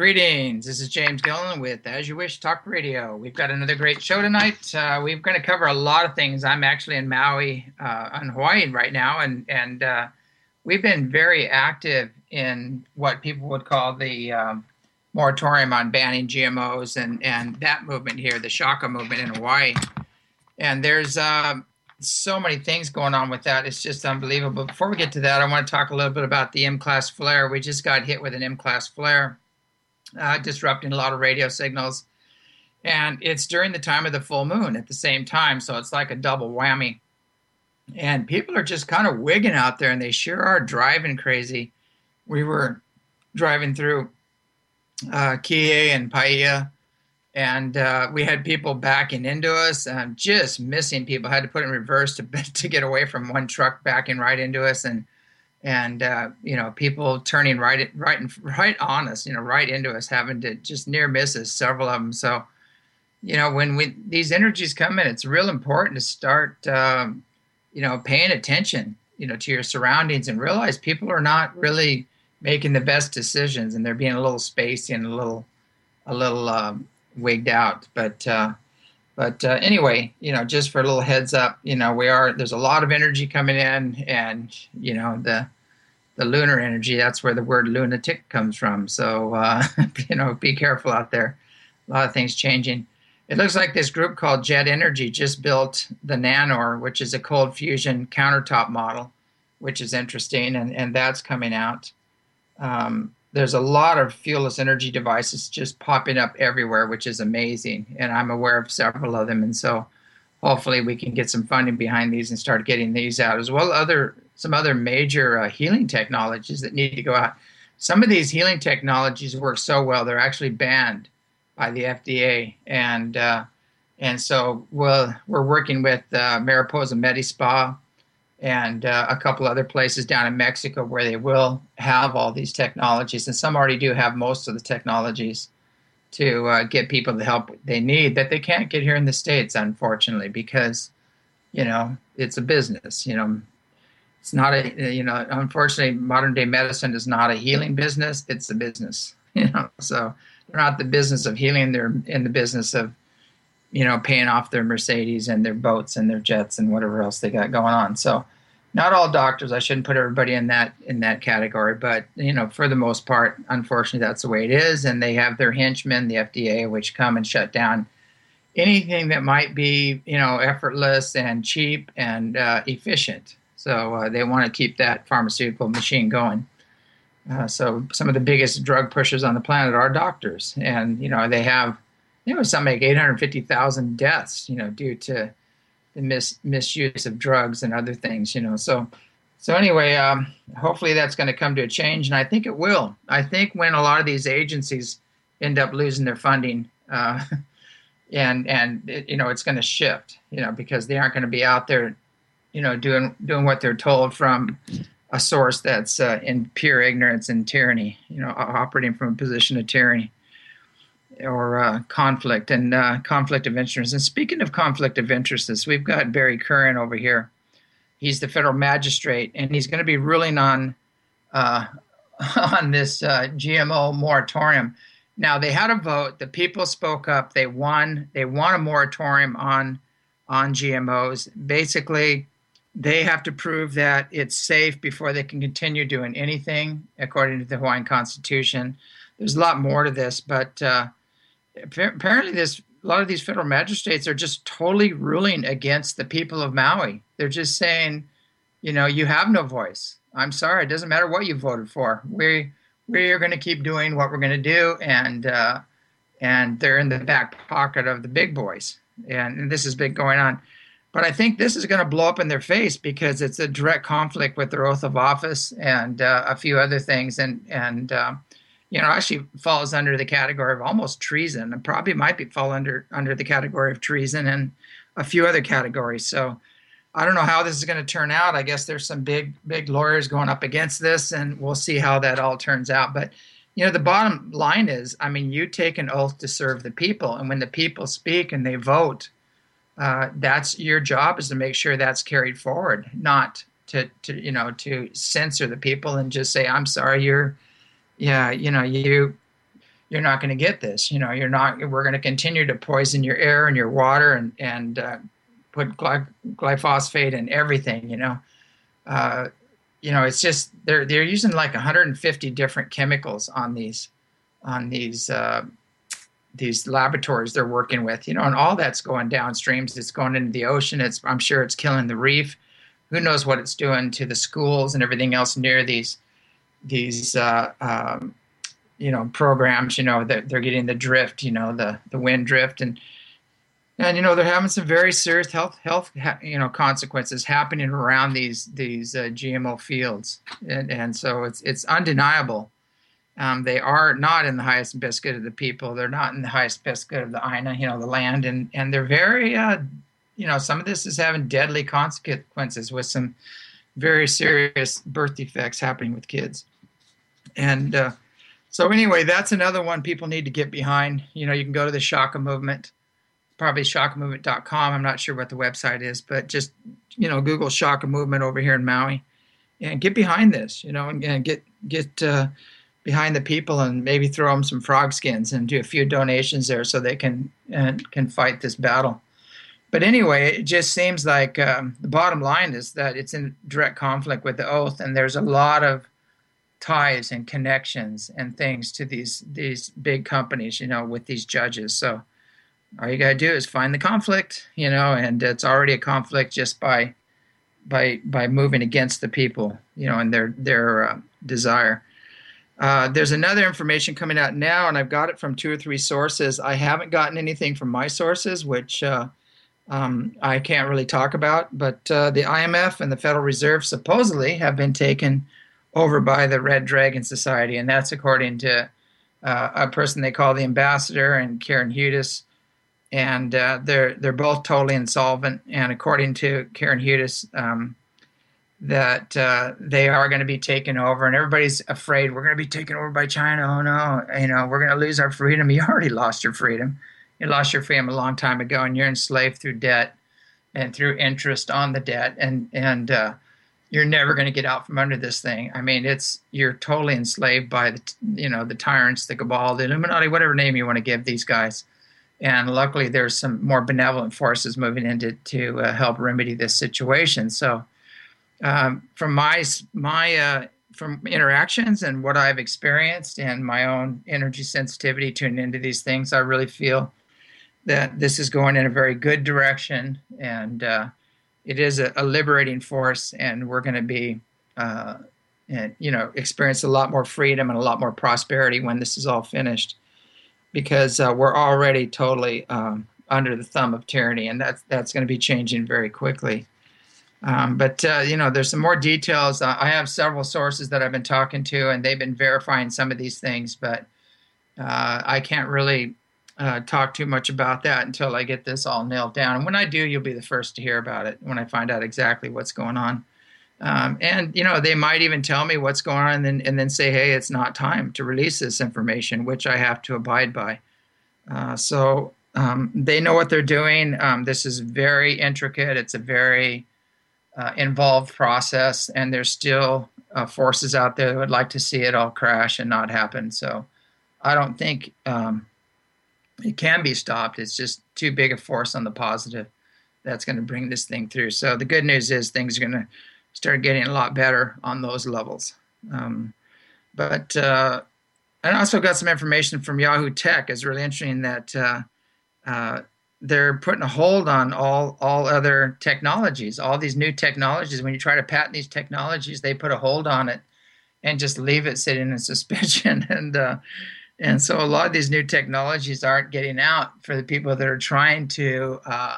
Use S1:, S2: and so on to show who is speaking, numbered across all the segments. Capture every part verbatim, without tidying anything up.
S1: Greetings. This is James Gillen with As You Wish Talk Radio. We've got another great show tonight. Uh, we're going to cover a lot of things. I'm actually in Maui, uh, in Hawaii right now, and and uh, we've been very active in what people would call the um, moratorium on banning G M Os and and that movement here, the Shaka movement in Hawaii. And there's um, so many things going on with that. It's just unbelievable. Before we get to that, I want to talk a little bit about the M-class flare. We just got hit with an M-class flare. Uh, disrupting a lot of radio signals. And it's during the time of the full moon at the same time, so it's like a double whammy. And people are just kind of wigging out there, and they sure are driving crazy. We were driving through uh, Kihei and Paia, and uh, we had people backing into us, and just missing people. I had to put in reverse to to get away from one truck backing right into us, and And, uh, you know, people turning right right, right on us, you know, right into us, having to just near misses, several of them. So, you know, when we, these energies come in, it's real important to start, um, you know, paying attention, you know, to your surroundings and realize people are not really making the best decisions, and they're being a little spacey and a little, a little um, wigged out. But, uh, but uh, anyway, you know, just for a little heads up, you know, we are, there's a lot of energy coming in, and, you know, the, the lunar energy, that's where the word lunatic comes from. So, uh, you know, be careful out there. A lot of things changing. It looks like this group called Jet Energy just built the NANOR, which is a cold fusion countertop model, which is interesting. And, and that's coming out. Um, There's a lot of fuelless energy devices just popping up everywhere, which is amazing. And I'm aware of several of them. And so hopefully we can get some funding behind these and start getting these out, as well as other, some other major uh, healing technologies that need to go out. Some of these healing technologies work so well, they're actually banned by the F D A. And uh, and so we'll, we're working with uh, Mariposa Medispa, and uh, a couple other places down in Mexico where they will have all these technologies. And some already do have most of the technologies to uh, get people the help they need that they can't get here in the States, unfortunately, because, you know, it's a business. You know, it's not a, you know, unfortunately, modern day medicine is not a healing business. It's a business, you know, so they're not the business of healing. They're in the business of, you know, paying off their Mercedes and their boats and their jets and whatever else they got going on. So not all doctors, I shouldn't put everybody in that in that category, but, you know, for the most part, unfortunately, that's the way it is. And they have their henchmen, the F D A, which come and shut down anything that might be, you know, effortless and cheap and uh, efficient. So uh, they want to keep that pharmaceutical machine going. Uh, so some of the biggest drug pushers on the planet are doctors. And, you know, they have, you know, something like eight hundred fifty thousand deaths, you know, due to the mis- misuse of drugs and other things, you know. So, so anyway, um, hopefully that's going to come to a change, and I think it will. I think when a lot of these agencies end up losing their funding, uh, and and it, you know, it's going to shift, you know, because they aren't going to be out there, you know, doing doing what they're told from a source that's uh, in pure ignorance and tyranny, you know, operating from a position of tyranny or uh, conflict and uh, conflict of interest. And speaking of conflict of interests, we've got Barry Curran over here. He's the federal magistrate, and he's going to be ruling on uh, on this uh, G M O moratorium. Now, they had a vote. The people spoke up. They won. They want a moratorium on on G M Os. Basically, they have to prove that it's safe before they can continue doing anything, according to the Hawaiian Constitution. There's a lot more to this, but uh, apparently this a lot of these federal magistrates are just totally ruling against the people of Maui. They're just saying, you know, you have no voice. I'm sorry, it doesn't matter what you voted for. We we're going to keep doing what we're going to do, and uh, and they're in the back pocket of the big boys, and, and this has been going on. But I think this is going to blow up in their face because it's a direct conflict with their oath of office and uh, a few other things, and and. Uh, you know, actually falls under the category of almost treason, and probably might be fall under under the category of treason and a few other categories. So I don't know how this is going to turn out. I guess there's some big, big lawyers going up against this, and we'll see how that all turns out. But, you know, the bottom line is, I mean, you take an oath to serve the people, and when the people speak and they vote, uh, that's your job is to make sure that's carried forward, not to, to, you know, to censor the people and just say, I'm sorry, you're, yeah, you know, you you're not going to get this. You know, you're not. We're going to continue to poison your air and your water and and uh, put gly- glyphosate in everything. You know, uh, you know, it's just they're they're using like one hundred fifty different chemicals on these on these uh, these laboratories they're working with. You know, and all that's going downstreams. It's going into the ocean. It's I'm sure it's killing the reef. Who knows what it's doing to the schools and everything else near these these uh, um, you know programs. You know that they're getting the drift. You know the the wind drift and and you know they're having some very serious health health you know consequences happening around these these uh, G M O fields, and and so it's it's undeniable. Um, they are not in the highest and best good of the people. They're not in the highest best good of the I N A, you know, the land, and and they're very, uh, you know, some of this is having deadly consequences with some very serious birth defects happening with kids. And uh, so anyway, that's another one people need to get behind. You know, you can go to the Shaka Movement, probably shaka movement dot com. I'm not sure what the website is, but just, you know, Google Shaka Movement over here in Maui and get behind this, you know, and, and get, get uh, behind the people and maybe throw them some frog skins and do a few donations there so they can, uh, can fight this battle. But anyway, it just seems like um, the bottom line is that it's in direct conflict with the oath, and there's a lot of ties and connections and things to these these big companies, you know, with these judges. So all you got to do is find the conflict, you know, and it's already a conflict just by by by moving against the people, you know, and their their uh, desire. Uh, there's another information coming out now, and I've got it from two or three sources. I haven't gotten anything from my sources, which uh, um, I can't really talk about. But uh, the I M F and the Federal Reserve supposedly have been taken over by the Red Dragon Society, and that's according to uh, a person they call the ambassador and Karen Hudes, and uh, they're they're both totally insolvent. And according to Karen Hudes, um, that uh, they are going to be taken over, and everybody's afraid we're going to be taken over by China. Oh no, you know, we're going to lose our freedom. You already lost your freedom. You lost your freedom a long time ago, and you're enslaved through debt and through interest on the debt, and and uh, you're never going to get out from under this thing. I mean, it's you're totally enslaved by the you know the tyrants, the cabal, the Illuminati, whatever name you want to give these guys. And luckily, there's some more benevolent forces moving in to, to uh, help remedy this situation. So. Um, from my my uh, from interactions and what I've experienced and my own energy sensitivity tuning into these things, I really feel that this is going in a very good direction, and uh, it is a, a liberating force, and we're going to be, uh, and, you know, experience a lot more freedom and a lot more prosperity when this is all finished, because uh, we're already totally um, under the thumb of tyranny, and that's that's going to be changing very quickly. Um, but, uh, you know, there's some more details. Uh, I have several sources that I've been talking to, and they've been verifying some of these things, but uh, I can't really uh, talk too much about that until I get this all nailed down. And when I do, you'll be the first to hear about it when I find out exactly what's going on. Um, and, you know, they might even tell me what's going on and then, and then say, hey, it's not time to release this information, which I have to abide by. Uh, so um, they know what they're doing. Um, this is very intricate. It's a very... Uh, involved process, and there's still uh, forces out there that would like to see it all crash and not happen. So I don't think um, it can be stopped. It's just too big a force on the positive that's going to bring this thing through. So the good news is things are going to start getting a lot better on those levels. Um, but uh, I also got some information from Yahoo Tech. It's really interesting that uh, uh, they're putting a hold on all all other technologies, all these new technologies. When you try to patent these technologies, they put a hold on it and just leave it sitting in suspension. and uh, and so a lot of these new technologies aren't getting out for the people that are trying to, uh,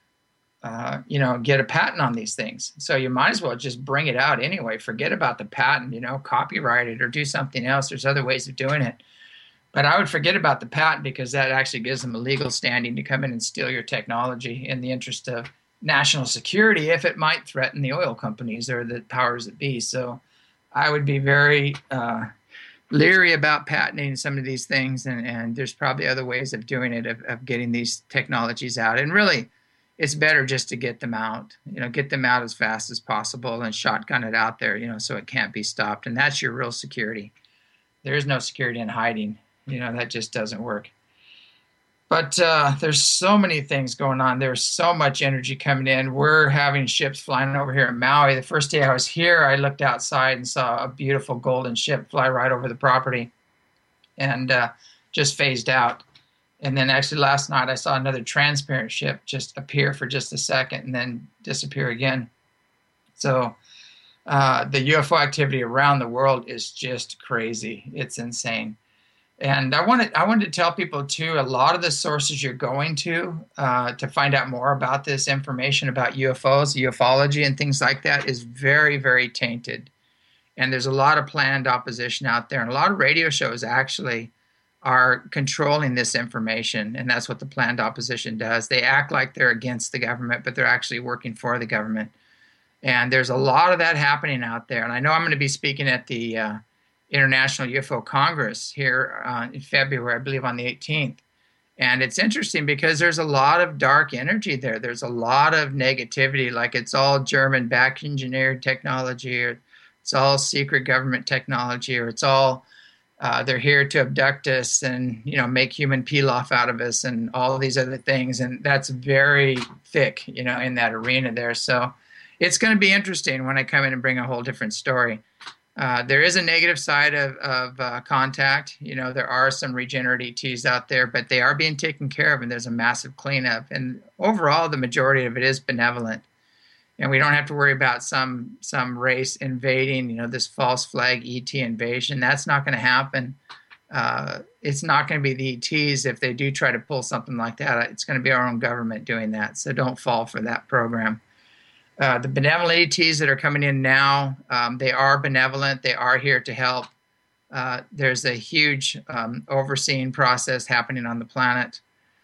S1: uh, you know, get a patent on these things. So you might as well just bring it out anyway. Forget about the patent, you know, copyright it or do something else. There's other ways of doing it. But I would forget about the patent, because that actually gives them a legal standing to come in and steal your technology in the interest of national security if it might threaten the oil companies or the powers that be. So I would be very uh, leery about patenting some of these things, and, and there's probably other ways of doing it, of, of getting these technologies out. And really, it's better just to get them out, you know, get them out as fast as possible and shotgun it out there, you know, so it can't be stopped. And that's your real security. There is no security in hiding. You know, that just doesn't work. But uh, there's so many things going on. There's so much energy coming in. We're having ships flying over here in Maui. The first day I was here, I looked outside and saw a beautiful golden ship fly right over the property and uh, just phased out. And then actually last night I saw another transparent ship just appear for just a second and then disappear again. So uh, the U F O activity around the world is just crazy. It's insane. And I wanted I wanted to tell people too, a lot of the sources you're going to uh, to find out more about this information about U F Os, ufology, and things like that is very, very tainted. And there's a lot of planned opposition out there, and a lot of radio shows actually are controlling this information, and that's what the planned opposition does. They act like they're against the government, but they're actually working for the government. And there's a lot of that happening out there. And I know I'm going to be speaking at the uh, International U F O Congress here uh, in February, I believe on the eighteenth. And it's interesting because there's a lot of dark energy there. There's a lot of negativity, like it's all German back engineered technology, or it's all secret government technology, or it's all uh, they're here to abduct us and, you know, make human pilaf out of us and all of these other things. And that's very thick, you know, in that arena there. So it's going to be interesting when I come in and bring a whole different story. Uh, there is a negative side of, of uh, contact. You know, there are some regenerate E Ts out there, but they are being taken care of, and there's a massive cleanup. And overall, the majority of it is benevolent. And we don't have to worry about some some race invading, you know, this false flag E T invasion. That's not going to happen. Uh, it's not going to be the E Ts if they do try to pull something like that. It's going to be our own government doing that. So don't fall for that program. Uh, the benevolent E Ts that are coming in now, um, they are benevolent. They are here to help. Uh, there's a huge um, overseeing process happening on the planet.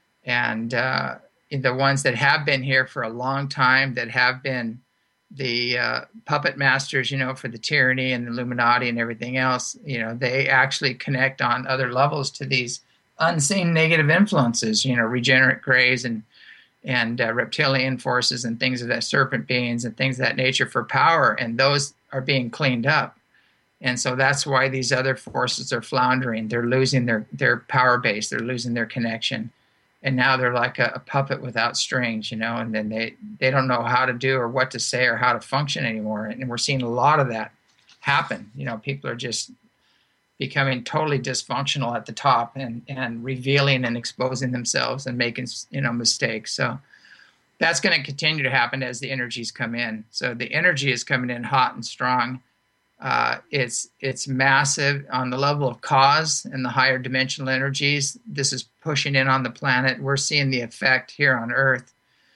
S1: And uh, the ones that have been here for a long time, that have been the uh, puppet masters, you know, for the tyranny and the Illuminati and everything else, you know, they actually connect on other levels to these unseen negative influences, you know, regenerate grays and and uh, reptilian forces and things of that, serpent beings and things of that nature for power, and those are being cleaned up. And so that's why these other forces are floundering. They're losing their, their power base. They're losing their connection. And now they're like a, a puppet without strings, you know, and then they, they don't know how to do or what to say or how to function anymore. And we're seeing a lot of that happen. You know, people are just becoming totally dysfunctional at the top and, and revealing and exposing themselves and making, you know, mistakes. So that's going to continue to happen as the energies come in. So the energy is coming in hot and strong. Uh, it's it's massive on the level of cause and the higher dimensional energies. This is pushing in on the planet. We're seeing the effect here on Earth.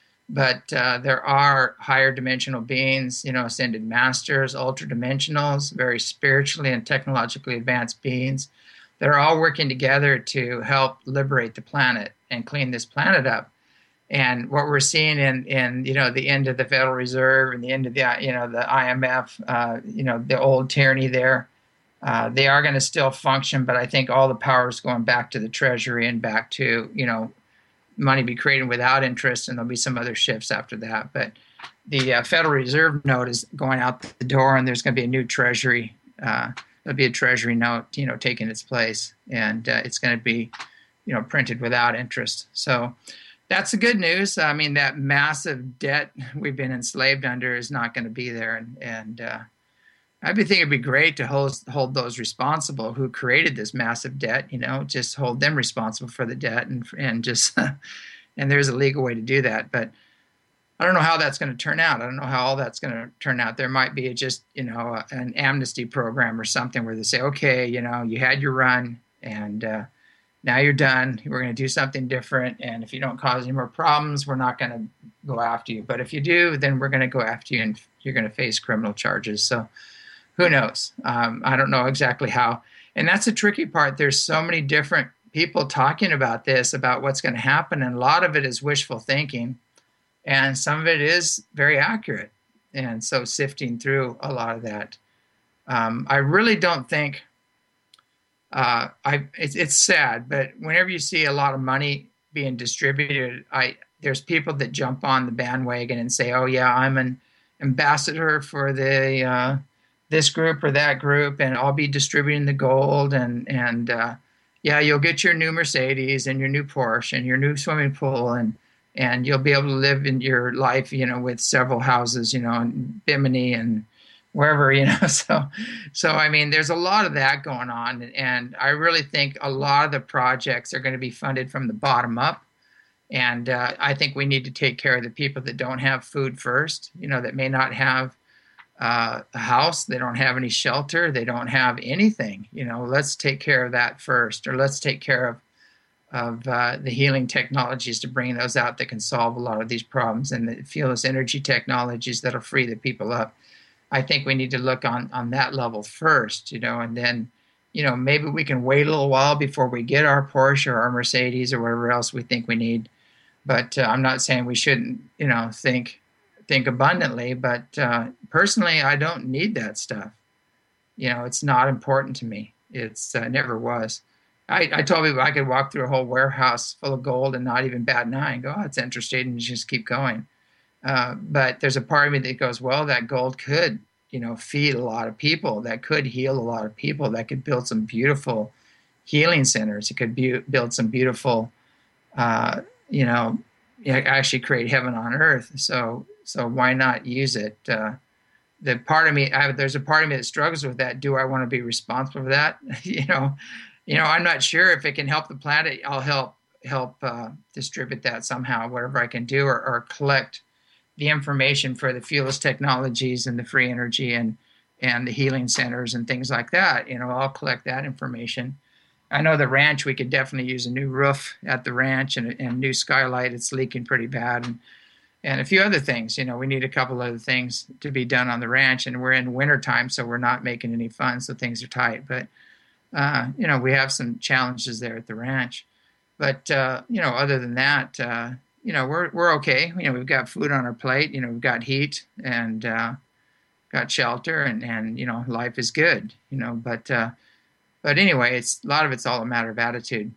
S1: But uh, there are higher dimensional beings, you know, ascended masters, ultra-dimensionals, very spiritually and technologically advanced beings that are all working together to help liberate the planet and clean this planet up. And what we're seeing in, in you know, the end of the Federal Reserve and the end of the, you know, the I M F, uh, you know, the old tyranny there, uh, they are going to still function, but I think all the power is going back to the Treasury and back to, you know, money be created without interest, and there'll be some other shifts after that. But the uh, Federal Reserve note is going out the door, and there's going to be a new Treasury. Uh, there'll be a Treasury note, you know, taking its place, and uh, it's going to be, you know, printed without interest. So that's the good news. I mean, that massive debt we've been enslaved under is not going to be there, and and uh, I think it'd be great to hold hold those responsible who created this massive debt. You know, just hold them responsible for the debt, and and just and there's a legal way to do that. But I don't know how that's going to turn out. I don't know how all that's going to turn out. There might be just, you know, an amnesty program or something where they say, okay, you know, you had your run, and uh, now you're done. We're going to do something different, and if you don't cause any more problems, we're not going to go after you. But if you do, then we're going to go after you, and you're going to face criminal charges. So. Who knows? Um, I don't know exactly how. And that's the tricky part. There's so many different people talking about this, about what's going to happen. And a lot of it is wishful thinking. And some of it is very accurate. And so sifting through a lot of that. Um, I really don't think, uh, I it's, it's sad, but whenever you see a lot of money being distributed, I there's people that jump on the bandwagon and say, oh, yeah, I'm an ambassador for the... Uh, this group or that group, and I'll be distributing the gold, and and uh, yeah, you'll get your new Mercedes and your new Porsche and your new swimming pool, and and you'll be able to live in your life, you know, with several houses, you know, in Bimini and wherever, you know. So, so I mean, there's a lot of that going on, and I really think a lot of the projects are going to be funded from the bottom up. And uh, I think we need to take care of the people that don't have food first, you know, that may not have uh, a house, they don't have any shelter, they don't have anything. You know, let's take care of that first, or let's take care of of uh, the healing technologies to bring those out that can solve a lot of these problems, and the fearless energy technologies that'll free the people up. I think we need to look on on that level first, you know, and then, you know, maybe we can wait a little while before we get our Porsche or our Mercedes or whatever else we think we need. But uh, I'm not saying we shouldn't, you know, think think abundantly. But uh, personally, I don't need that stuff. You know, it's not important to me. It's uh, never was. I, I told people I could walk through a whole warehouse full of gold and not even bat an eye and go, oh, it's interesting, and just keep going. Uh, but there's a part of me that goes, well, that gold could, you know, feed a lot of people. That could heal a lot of people. That could build some beautiful healing centers. It could be, build some beautiful, uh, you know, actually create heaven on earth. So, so why not use it? Uh, the part of me, I, there's a part of me that struggles with that. Do I want to be responsible for that? you know, you know, I'm not sure if it can help the planet. I'll help help uh, distribute that somehow, whatever I can do, or, or collect the information for the fearless technologies and the free energy and and the healing centers and things like that. You know, I'll collect that information. I know the ranch, we could definitely use a new roof at the ranch and a new skylight. It's leaking pretty bad. And, and a few other things. You know, we need a couple other things to be done on the ranch. And we're in wintertime, so we're not making any fun, so things are tight. But, uh, you know, we have some challenges there at the ranch. But, uh, you know, other than that, uh, you know, we're we're okay. You know, we've got food on our plate. You know, we've got heat and uh, got shelter, and, and, you know, life is good, you know. But, uh, But anyway, it's a lot of it's all a matter of attitude.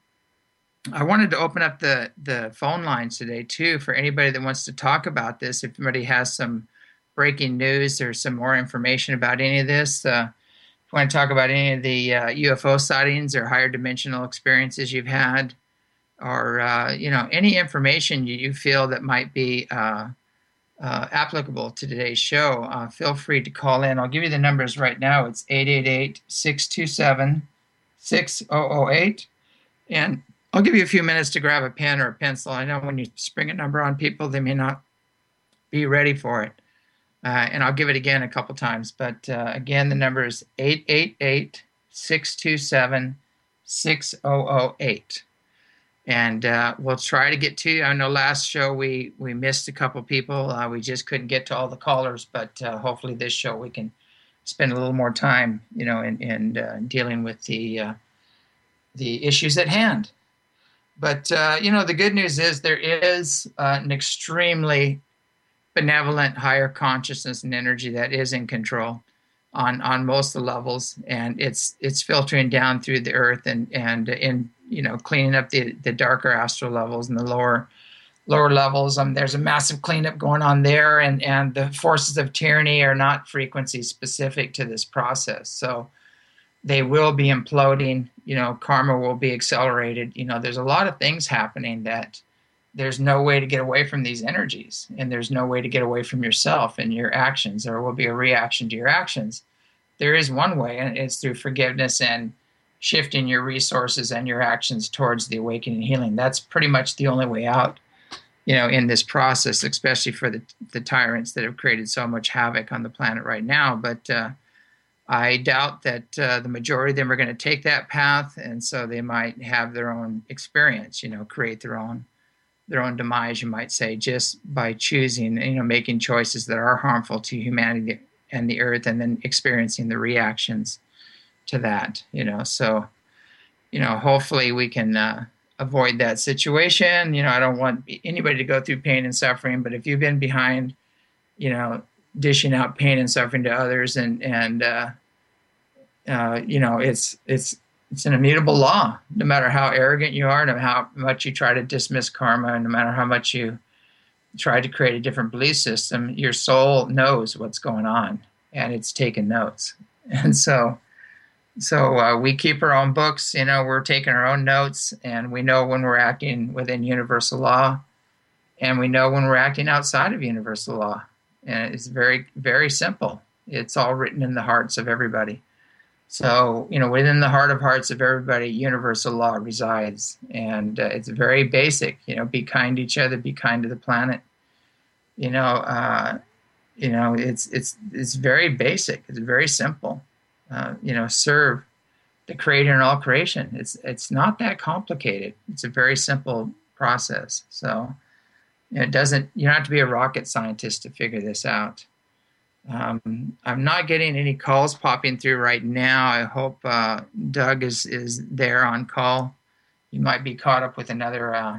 S1: I wanted to open up the, the phone lines today, too, for anybody that wants to talk about this. If anybody has some breaking news or some more information about any of this, uh, if you want to talk about any of the uh, U F O sightings or higher dimensional experiences you've had, or, uh, you know, any information you, you feel that might be uh, uh, applicable to today's show, uh, feel free to call in. I'll give you the numbers right now. It's eight eight eight, six two seven, six zero zero eight. And I'll give you a few minutes to grab a pen or a pencil. I know when you spring a number on people, they may not be ready for it. Uh, and I'll give it again a couple times. But uh, again, the number is eight eight eight, six two seven, six zero zero eight. And uh, we'll try to get to you. I know last show we, we missed a couple people. Uh, we just couldn't get to all the callers. But uh, hopefully this show we can spend a little more time, you know, in, in uh, dealing with the uh, the issues at hand. But, uh, you know, the good news is there is uh, an extremely benevolent higher consciousness and energy that is in control on, on most of the levels. And it's it's filtering down through the earth and, and in, you know, cleaning up the, the darker astral levels and the lower lower levels. Um, there's a massive cleanup going on there. And, and the forces of tyranny are not frequencies specific to this process. So they will be imploding, you know, karma will be accelerated. You know, there's a lot of things happening that there's no way to get away from these energies, and there's no way to get away from yourself and your actions. There will be a reaction to your actions. There is one way, and it's through forgiveness and shifting your resources and your actions towards the awakening and healing. That's pretty much the only way out, you know, in this process, especially for the, the tyrants that have created so much havoc on the planet right now. But, uh, I doubt that uh, the majority of them are going to take that path, and so they might have their own experience, you know, create their own their own demise, you might say, just by choosing, you know, making choices that are harmful to humanity and the earth, and then experiencing the reactions to that, you know. So, you know, hopefully we can uh, avoid that situation. You know, I don't want anybody to go through pain and suffering, but if you've been behind, you know, dishing out pain and suffering to others, and and uh, uh, you know, it's it's it's an immutable law. No matter how arrogant you are, no matter how much you try to dismiss karma, and no matter how much you try to create a different belief system, your soul knows what's going on, and it's taken notes. And so, So uh, we keep our own books. You know, we're taking our own notes, and we know when we're acting within universal law, and we know when we're acting outside of universal law. And it's very, very simple. It's all written in the hearts of everybody. So, you know, within the heart of hearts of everybody, universal law resides. And uh, it's very basic. You know, be kind to each other, be kind to the planet. You know, uh, you know, it's it's it's very basic. It's very simple. Uh, you know, serve the creator in all creation. It's it's not that complicated. It's a very simple process. So, you know, it doesn't. You don't have to be a rocket scientist to figure this out. Um, I'm not getting any calls popping through right now. I hope uh, Doug is is there on call. You might be caught up with another uh,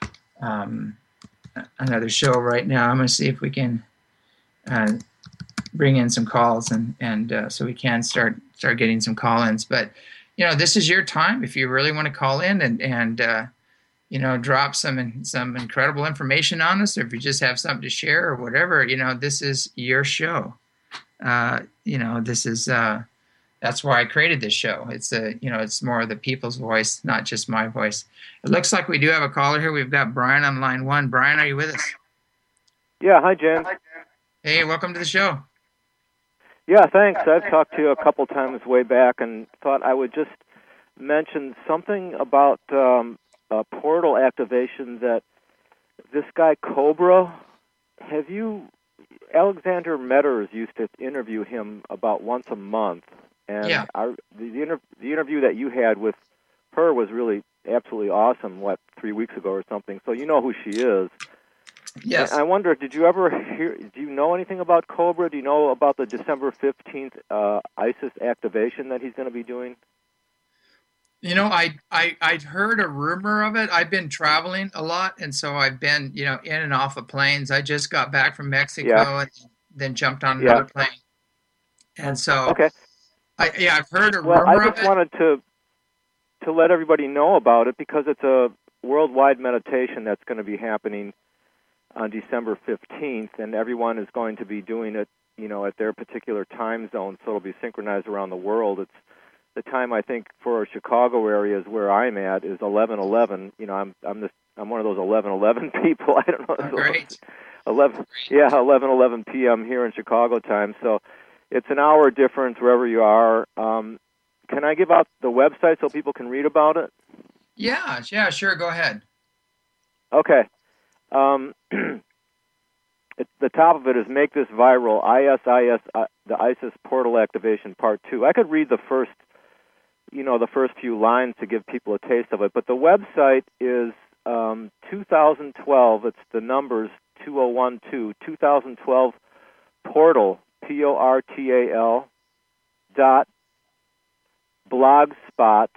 S1: um, another show right now. I'm going to see if we can uh, bring in some calls and and uh, so we can start start getting some call-ins. But you know, this is your time if you really want to call in and and uh, you know, drop some some incredible information on us, or if you just have something to share or whatever. You know, this is your show. Uh, you know, this is uh, that's why I created this show. It's a you know, it's more of the people's voice, not just my voice. It looks like we do have a caller here. We've got Brian on line one. Brian, are you with us?
S2: Yeah, hi, James.
S1: Hey, welcome to the show.
S2: Yeah, thanks. I've talked to you a couple times way back and thought I would just mention something about um, a portal activation that this guy Cobra, have you, Alexander Metters used to interview him about once a month, and
S1: yeah.
S2: our, the, the, inter, the interview that you had with her was really absolutely awesome, what, three weeks ago or something, so you know who she is.
S1: Yes.
S2: And I wonder, did you ever hear, do you know anything about Cobra? Do you know about the December fifteenth uh, ISIS activation that he's going to be doing?
S1: You know, I, I, I'd heard a rumor of it. I've been traveling a lot, and so I've been, you know, in and off of planes. I just got back from Mexico
S2: Yeah.
S1: and then jumped on
S2: Yeah.
S1: another plane. And so,
S2: okay.
S1: I, yeah, I've heard a
S2: well,
S1: rumor
S2: I just
S1: of it.
S2: wanted to to let everybody know about it because it's a worldwide meditation that's going to be happening on December fifteenth, and everyone is going to be doing it, you know, at their particular time zone, so it'll be synchronized around the world. It's the time, I think, for Chicago areas where I'm at is eleven eleven. You know, I'm I'm this I'm one of those eleven eleven people. I don't know.
S1: Oh, great.
S2: eleven yeah, eleven eleven p.m. here in Chicago time. So it's an hour difference wherever you are. Um, can I give out the website so people can read about it?
S1: Yeah, yeah, sure. Go ahead.
S2: Okay. Um, it, the top of it is Make This Viral, I S I S, uh, the ISIS Portal Activation Part two. I could read the first, you know, the first few lines to give people a taste of it, but the website is um, two thousand twelve, it's the numbers two thousand twelve, two thousand twelve Portal, P O R T A L, dot blogspot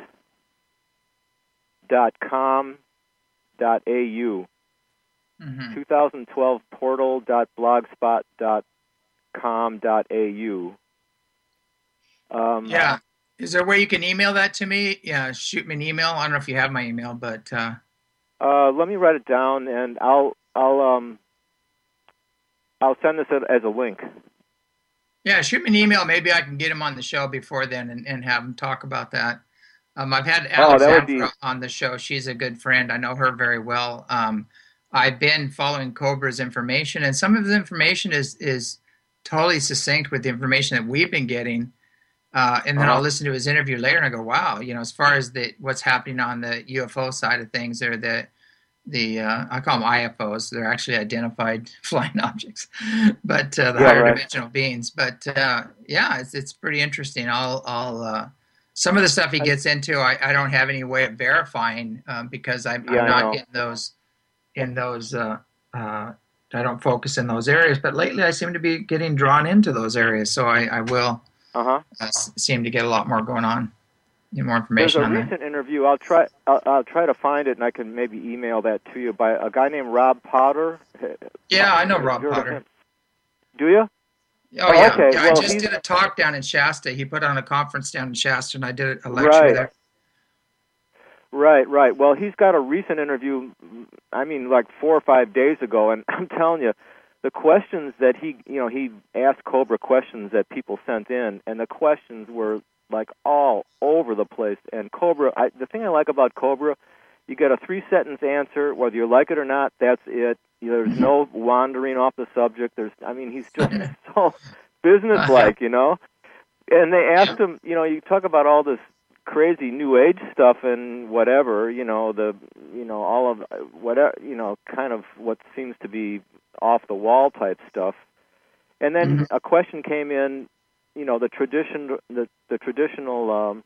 S2: dot com dot A U.
S1: Mm-hmm.
S2: twenty twelve portal dot blogspot dot com dot A U. Um,
S1: yeah. Is there a way you can email that to me? Yeah, shoot me an email. I don't know if you have my email, but uh,
S2: uh, let me write it down, and I'll I'll um I'll send this as a link.
S1: Yeah, shoot me an email. Maybe I can get him on the show before then and, and have him talk about that. Um, I've had Alexandra oh, be... on the show. She's a good friend. I know her very well. Um, I've been following Cobra's information, and some of his information is is totally succinct with the information that we've been getting. Uh, and then uh-huh. I'll listen to his interview later, and I go, "Wow, you know, as far as the what's happening on the U F O side of things, or the the uh, I call them I F Os. They're actually identified flying objects, but uh, the
S2: yeah,
S1: higher
S2: right.
S1: dimensional beings. But uh, yeah, it's it's pretty interesting. I'll I'll uh, some of the stuff he gets into, I, I don't have any way of verifying um, because I'm,
S2: yeah,
S1: I'm not in those in those. Uh, uh, I don't focus in those areas. But lately, I seem to be getting drawn into those areas, so I, I will
S2: uh-huh.
S1: uh, seem to get a lot more going on. Get more information
S2: There's a
S1: on
S2: recent
S1: that.
S2: interview. I'll try. I'll, I'll try to find it, and I can maybe email that to you by a guy named Rob Potter.
S1: Yeah, I know Rob Potter.
S2: Do you?
S1: Oh, oh yeah.
S2: Okay.
S1: Yeah,
S2: well,
S1: I just did a talk down in Shasta. He put on a conference down in Shasta, and I did a lecture
S2: right.
S1: there.
S2: Right, right. Well, he's got a recent interview. I mean, like four or five days ago, and I'm telling you, the questions that he, you know, he asked Cobra questions that people sent in, and the questions were like all over the place. And Cobra, I, the thing I like about Cobra, you get a three-sentence answer, whether you like it or not, that's it. There's no wandering off the subject. There's, I mean, he's just so businesslike, you know. And they asked him, you know, you talk about all this crazy New Age stuff and whatever, you know, the, you know, all of whatever, you know, kind of what seems to be off the wall type stuff. And then mm-hmm. a question came in, you know, the tradition, the the traditional um,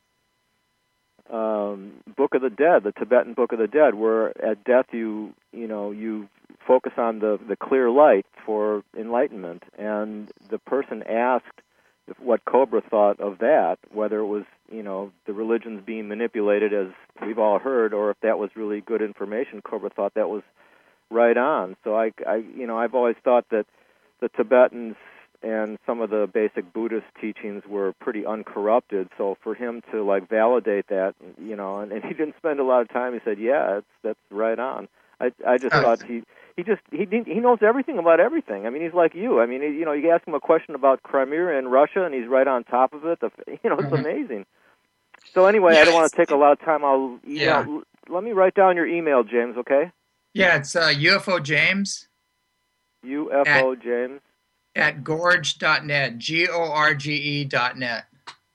S2: um, Book of the Dead, the Tibetan Book of the Dead, where at death you, you know, you focus on the the clear light for enlightenment. And the person asked what Cobra thought of that, whether it was, you know, the religions being manipulated, as we've all heard, or if that was really good information. Cobra thought that was right on. So I, I, you know, I've always thought that the Tibetans and some of the basic Buddhist teachings were pretty uncorrupted. So for him to like validate that, you know, and, and he didn't spend a lot of time. He said, "Yeah, it's, that's right on." I, I just thought he. He just he he knows everything about everything. I mean, he's like you. I mean, he, you know, you ask him a question about Crimea and Russia, and he's right on top of it. The, you know, it's mm-hmm. amazing. So anyway, yes. I don't want to take a lot of time. I'll email. Yeah. Let me write down your email, James. Okay?
S1: Yeah, it's uh, U F O James.
S2: U F O at, James
S1: at gorge dot net. G O R G E dot net.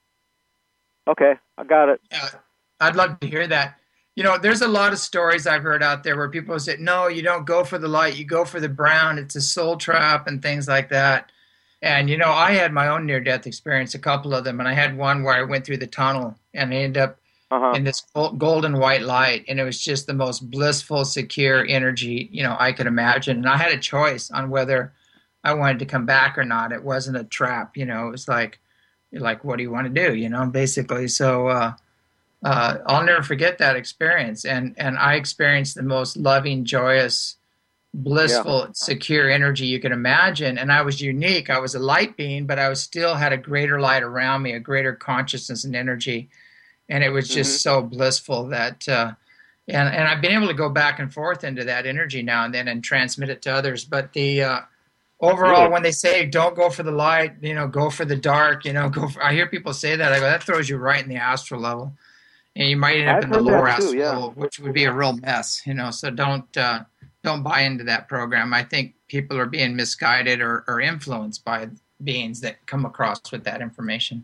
S2: Okay, I got it.
S1: Uh, I'd love to hear that. You know, there's a lot of stories I've heard out there where people say, no, you don't go for the light, you go for the brown, it's a soul trap and things like that. And, you know, I had my own near-death experience, a couple of them, and I had one where I went through the tunnel and I ended up uh-huh. in this golden white light, and it was just the most blissful, secure energy, you know, I could imagine. And I had a choice on whether I wanted to come back or not. It wasn't a trap, you know, it was like, like, what do you want to do, you know, basically. So, uh, Uh, I'll never forget that experience, and and I experienced the most loving, joyous, blissful, yeah. secure energy you can imagine. And I was unique. I was a light being, but I was still had a greater light around me, a greater consciousness and energy, and it was just mm-hmm. so blissful that. Uh, and and I've been able to go back and forth into that energy now and then and transmit it to others. But the uh, overall, really? When they say don't go for the light, you know, go for the dark, you know, go. For, I hear people say that. I go, that throws you right in the astral level. And you might end up
S2: I've
S1: in the lower astral,
S2: yeah.
S1: which would be a real mess, you know. So don't uh, don't buy into that program. I think people are being misguided or, or influenced by beings that come across with that information.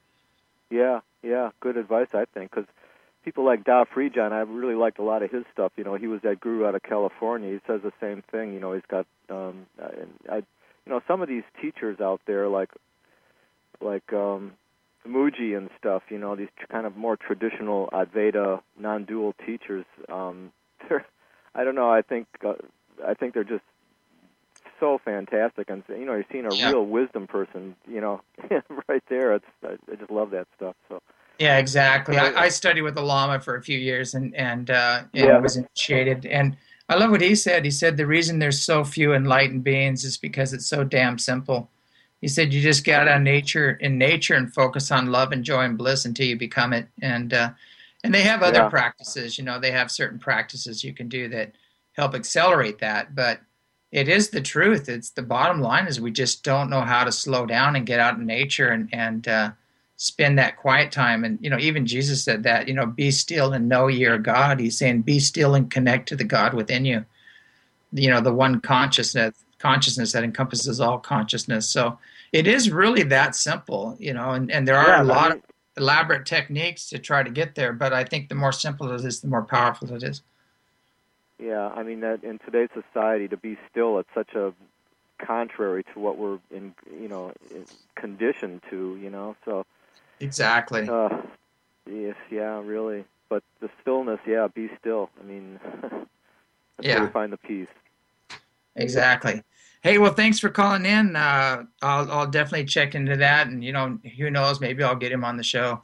S2: Yeah, yeah, good advice, I think, because people like Da Frijan, I really liked a lot of his stuff. You know, he was that guru out of California. He says the same thing. You know, he's got, um, I, you know, some of these teachers out there, like, like. Um, Mooji and stuff, you know, these kind of more traditional Advaita non-dual teachers. Um, they're, I don't know. I think uh, I think they're just so fantastic, and you know, you're seeing a yeah. real wisdom person, you know, right there. It's I, I just love that stuff. So.
S1: Yeah, exactly. I, I studied with the Lama for a few years, and and, uh, and yeah. was initiated. And I love what he said. He said the reason there's so few enlightened beings is because it's so damn simple. He said you just get out of nature in nature and focus on love and joy and bliss until you become it. And uh, and they have other yeah. practices. You know, they have certain practices you can do that help accelerate that. But it is the truth. It's the bottom line is we just don't know how to slow down and get out in nature and and uh, spend that quiet time. And you know, even Jesus said that. You know, be still and know you're God. He's saying be still and connect to the God within you. You know, the one consciousness. consciousness that encompasses all consciousness. So it is really that simple, you know, and, and there are yeah, a lot I mean, of elaborate techniques to try to get there, but I think the more simple it is, the more powerful it is.
S2: Yeah, I mean, that in today's society, to be still, it's such a contrary to what we're, in, you know, conditioned to, you know, so.
S1: Exactly.
S2: Uh, yes, yeah, really. But the stillness, yeah, be still. I mean, that's
S1: yeah.
S2: where we find the peace.
S1: Exactly. Hey, well, thanks for calling in. Uh, I'll, I'll definitely check into that, and you know, who knows? Maybe I'll get him on the show.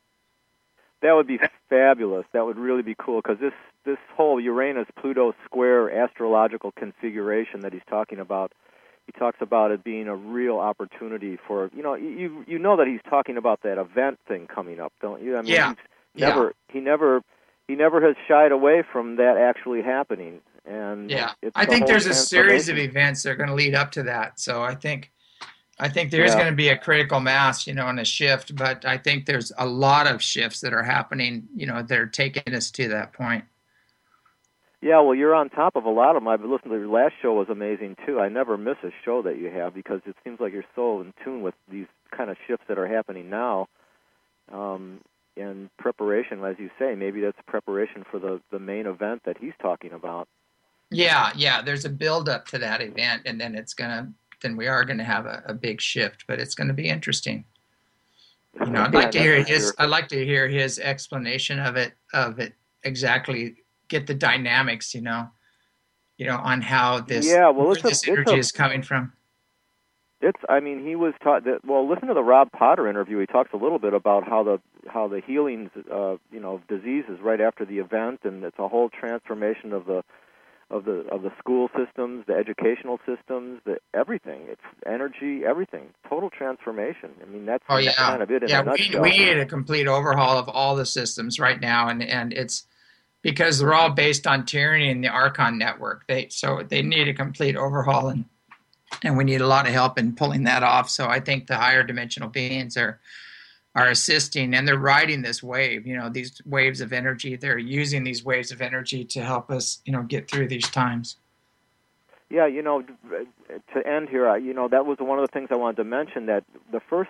S2: That would be fabulous. That would really be cool because this this whole Uranus-Pluto square astrological configuration that he's talking about, he talks about it being a real opportunity for you know you you know that he's talking about that event thing coming up, don't you? I mean,
S1: yeah.
S2: He's never
S1: yeah.
S2: he never he never has shied away from that actually happening. And
S1: yeah,
S2: it's
S1: I
S2: the
S1: think
S2: whole
S1: there's a series of events that are going to lead up to that. So I think, I think there's
S2: Yeah.
S1: going to be a critical mass, you know, and a shift, but I think there's a lot of shifts that are happening, you know, that are taking us to that point.
S2: Yeah, well, you're on top of a lot of them. I've listened to your last show was amazing too. I never miss a show that you have because it seems like you're so in tune with these kind of shifts that are happening now. Um, in preparation, as you say, maybe that's preparation for the, the main event that he's talking about.
S1: Yeah, yeah. There's a build up to that event, and then it's gonna, then we are gonna have a, a big shift, but it's gonna be interesting. You know, I'd
S2: Yeah,
S1: like to hear
S2: that's for
S1: his.
S2: sure.
S1: I'd like to hear his explanation of it, of it exactly. Get the dynamics, you know, you know, on how this,
S2: Yeah, well,
S1: where
S2: it's a,
S1: this
S2: it's
S1: energy
S2: a,
S1: is coming from.
S2: It's. I mean, he was taught that. Well, listen to the Rob Potter interview. He talks a little bit about how the how the healings, uh, you know, of diseases right after the event, and it's a whole transformation of the of the of the school systems, the educational systems, the everything. It's energy, everything, total transformation. I mean, that's
S1: Oh yeah,
S2: kind of it in
S1: yeah.
S2: a
S1: We
S2: nutshell.
S1: we need a complete overhaul of all the systems right now, and and it's because they're all based on tyranny and the Archon network. They so they need a complete overhaul, and and we need a lot of help in pulling that off. So I think the higher dimensional beings are are assisting, and they're riding this wave. You know, these waves of energy. They're using these waves of energy to help us, you know, get through these times.
S2: Yeah, you know, to end here, you know, that was one of the things I wanted to mention. That the first,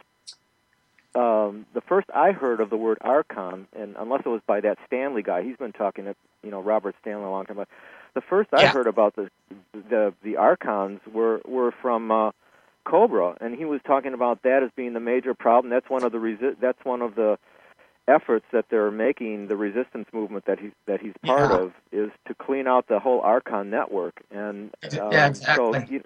S2: um, the first I heard of the word Archon, and unless it was by that Stanley guy, he's been talking to, you know, Robert Stanley a long time. But the first I
S1: Yeah.
S2: heard about the the the Archons were were from uh, Cobra, and he was talking about that as being the major problem. That's one of the resi- that's one of the efforts that they're making, the resistance movement that he's that he's part
S1: Yeah.
S2: of, is to clean out the whole Archon network. And um,
S1: Yeah, exactly.
S2: so, you,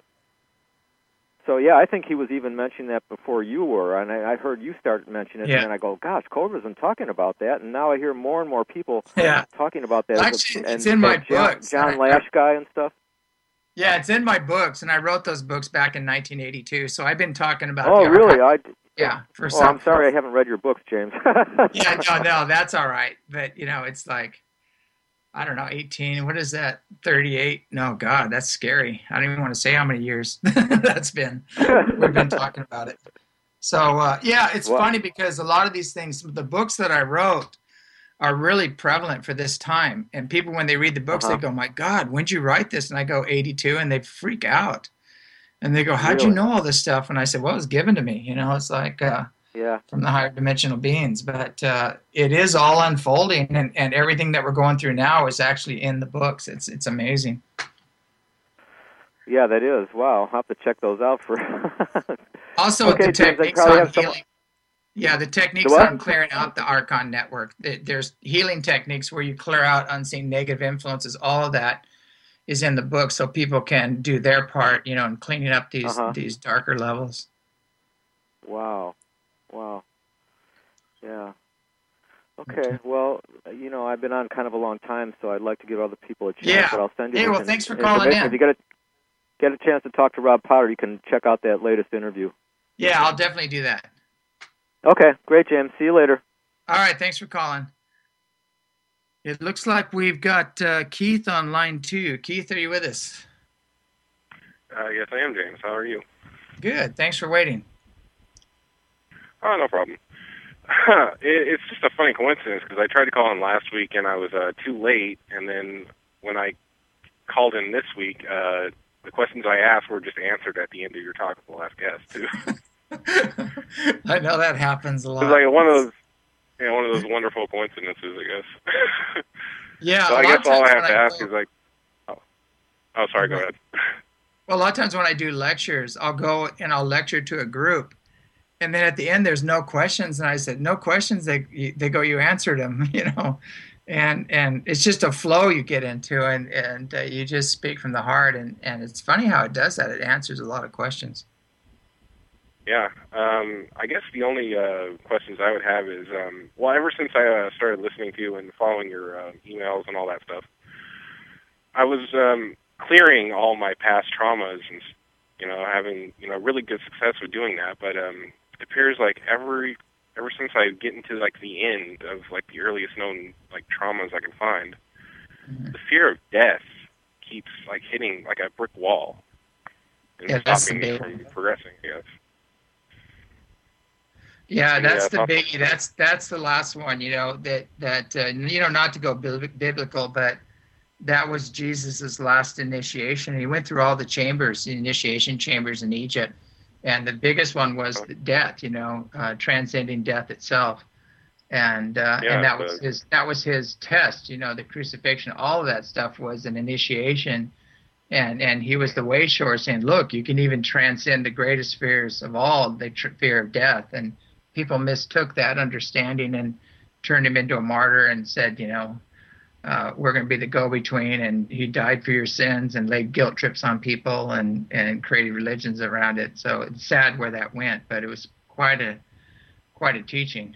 S2: so yeah, I think he was even mentioning that before you were, and I, I heard you start mentioning it,
S1: Yeah.
S2: and then I go, gosh, Cobra's been talking about that, and now I hear more and more people
S1: Yeah.
S2: talking about that.
S1: Actually,
S2: and,
S1: it's in my
S2: and John,
S1: books.
S2: John
S1: I-
S2: Lash guy and stuff.
S1: Yeah, it's in my books, and I wrote those books back in nineteen eighty-two. So I've been talking about.
S2: Oh,
S1: the
S2: really?
S1: archive.
S2: I.
S1: Yeah, for
S2: Oh,
S1: some.
S2: I'm sorry, I haven't read your books, James.
S1: Yeah, no, no, that's all right. But you know, it's like, I don't know, eighteen. What is that? thirty-eight? No, God, that's scary. I don't even want to say how many years that's been. We've been talking about it. So uh, yeah, it's
S2: Well-
S1: funny because a lot of these things, the books that I wrote, are really prevalent for this time. And people, when they read the books,
S2: Uh-huh.
S1: they go, "My God, when'd you write this?" And I go, eighty-two, and they freak out. And they go, "How'd you
S2: Really?
S1: know all this stuff?" And I said, "Well, it was given to me. You know, it's like uh,
S2: Yeah.
S1: from the higher dimensional beings." But uh, it is all unfolding, and, and everything that we're going through now is actually in the books. It's it's amazing.
S2: Yeah, that is. Wow, I'll have to check those out for.
S1: Also,
S2: Okay,
S1: the
S2: James, I
S1: techniques
S2: probably
S1: on
S2: have some-
S1: healing. Yeah, the techniques
S2: The what?
S1: on clearing out the Archon network. There's healing techniques where you clear out unseen negative influences. All of that is in the book, so people can do their part, you know, in cleaning up these
S2: Uh-huh.
S1: these darker levels.
S2: Wow. Wow. Yeah. Okay. Well, you know, I've been on kind of a long time, so I'd like to give other people a chance.
S1: Yeah.
S2: But I'll send you
S1: Hey,
S2: this
S1: well,
S2: in-
S1: thanks for calling
S2: information.
S1: in.
S2: If you get a get a chance to talk to Rob Potter, you can check out that latest interview.
S1: Yeah, I'll definitely do that.
S2: Okay. Great, James. See you later.
S1: All right, thanks for calling. It looks like we've got uh, Keith on line two. Keith, are you with us?
S3: Uh, yes, I am, James. How are you?
S1: Good. Thanks for waiting.
S3: Oh, no problem. it, it's just a funny coincidence because I tried to call in last week and I was uh, too late, and then when I called in this week, uh, the questions I asked were just answered at the end of your talk with the last guest too.
S1: I know that happens a lot.
S3: It's like one of those, you know, one of those wonderful coincidences, I guess.
S1: Yeah.
S3: So
S1: a
S3: I
S1: lot of
S3: guess all I
S1: times
S3: have to
S1: when
S3: ask
S1: go-
S3: is like, oh, oh, sorry, go ahead.
S1: Well, a lot of times when I do lectures, I'll go and I'll lecture to a group, and then at the end there's no questions, and I said, "No questions." They they go, "You answered them," you know, and and it's just a flow you get into, and and uh, you just speak from the heart, and and it's funny how it does that. It answers a lot of questions.
S3: Yeah, um, I guess the only uh, questions I would have is, um, well, ever since I uh, started listening to you and following your uh, emails and all that stuff, I was um, clearing all my past traumas and, you know, having, you know, really good success with doing that. But um, it appears like every, ever since I get into, like, the end of, like, the earliest known, like, traumas I can find,
S1: Mhm.
S3: the fear of death keeps, like, hitting, like, a brick wall and
S1: Yeah, that's
S3: stopping
S1: the
S3: me
S1: big
S3: from progressing, I guess.
S1: Yeah,
S3: the,
S1: that's
S3: uh,
S1: the
S3: thoughts-
S1: biggie. That's that's the last one. You know that that uh, you know not to go bib- biblical, but that was Jesus's last initiation. He went through all the chambers, the initiation chambers in Egypt, and the biggest one was death. You know, uh, transcending death itself, and uh,
S3: Yeah,
S1: and that
S3: the-
S1: was his that was his test. You know, the crucifixion, all of that stuff was an initiation, and and he was the way shower, saying, "Look, you can even transcend the greatest fears of all, the tr- fear of death." And people mistook that understanding and turned him into a martyr and said, you know, uh, we're going to be the go-between, and he died for your sins, and laid guilt trips on people and, and created religions around it. So it's sad where that went, but it was quite a quite a teaching.